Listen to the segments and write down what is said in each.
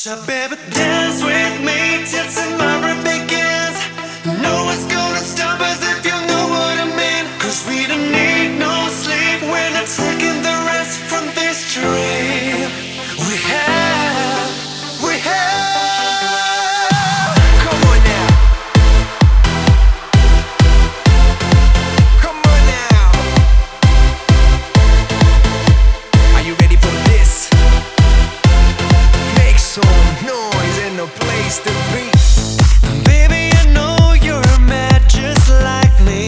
So baby, dance with me till tomorrow begins. No one's gonna stop us if you know what I mean. 'Cause we don't need no sleep. We're not taking the rest from this dream. We have. Come on now. Come on now. Are you ready for this? Make some noise in the place to be. Baby, I know you're mad just like me.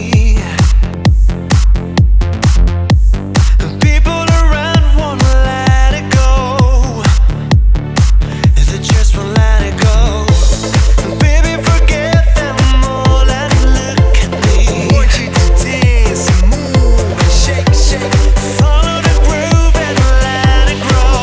People around won't let it go. They just won't let it go. Baby, forget them all and look at me. Want you to dance and move and shake, shake. Follow the groove and let it grow.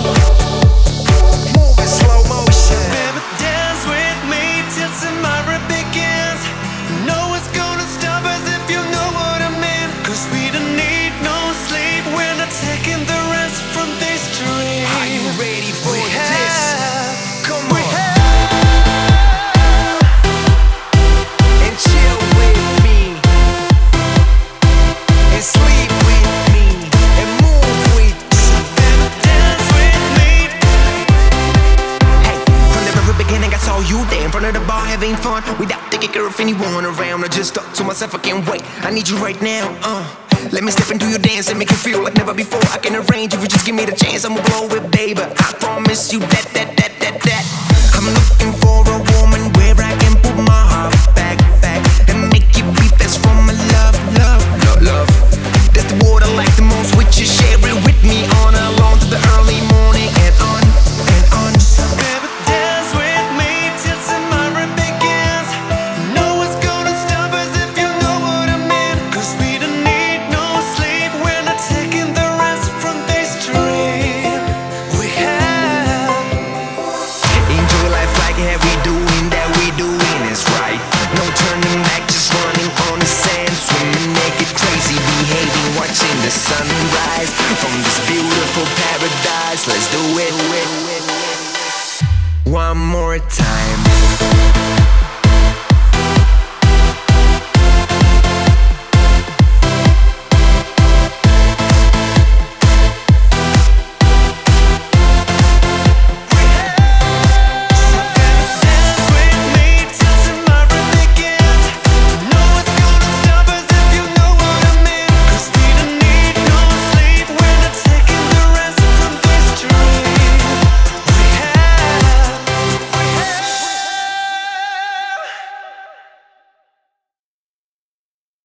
Move in slow motion. Baby, dance with me till tomorrow begins. No one's gonna stop us if you know what I mean. 'Cause we don't need no sleep. We're not taking the rest from this dream. Are you ready for We this? have. Come We on. have. And chill with me, and sleep with me, and move with me. Baby, dance with me. Hey, from the very beginning, I saw you there in front of the bar having fun without taking care of anyone around. I just thought to myself, I can't wait. I need you right now. Let me step into your dance and make you feel like never before. I can arrange if you just give me the chance. I'ma blow it, baby. I promise you that. I'm looking for a woman where I can put my heart back, and make it beat fast from my love. That's the word I like the most. Would you share it with me on along to the early morning and on and on? Baby, dance with me till tomorrow begins. No one's gonna stop us if you know what I mean. 'Cause we don't need no sleep. We're not taking the rest from this dream. We have. Enjoy life like we doing that, we doing is right. No turning back, just running on the sand, swimming naked, crazy behaving, watching the sunrise from this beautiful paradise. Let's do it one more time.